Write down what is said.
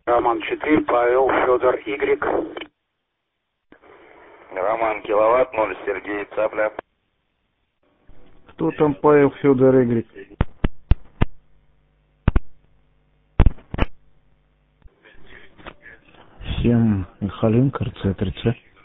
Роман 4, Павел, Федор, Y. Роман Киловатт, 0, Сергей, Цапля. Кто там Павел, Федор, Y? Всем Михаленко, РЦ-3C.